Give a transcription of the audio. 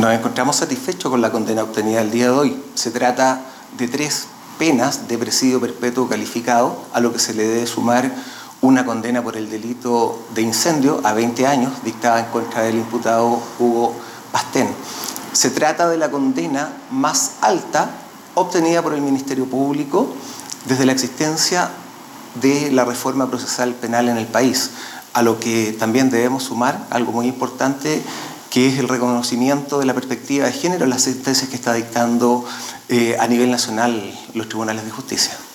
Nos encontramos satisfechos con la condena obtenida el día de hoy. Se trata de 3 penas de presidio perpetuo calificado, a lo que se le debe sumar una condena por el delito de incendio a 20 años, dictada en contra del imputado Hugo Pastén. Se trata de la condena más alta obtenida por el Ministerio Público desde la existencia de la reforma procesal penal en el país, a lo que también debemos sumar algo muy importante, que es el reconocimiento de la perspectiva de género en las sentencias que está dictando a nivel nacional los tribunales de justicia.